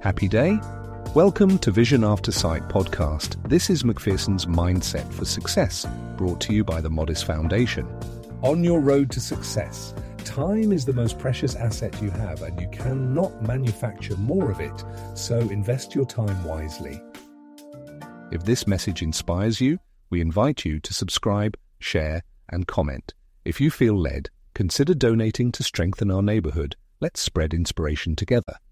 Happy day? Welcome to Vision After Sight podcast. This is Macpherson's Mindset for Success, brought to you by the Modis Foundation. On your road to success, time is the most precious asset you have, and you cannot manufacture more of it, so invest your time wisely. If this message inspires you, we invite you to subscribe, share, and comment. If you feel led, consider donating to strengthen our neighborhood. Let's spread inspiration together.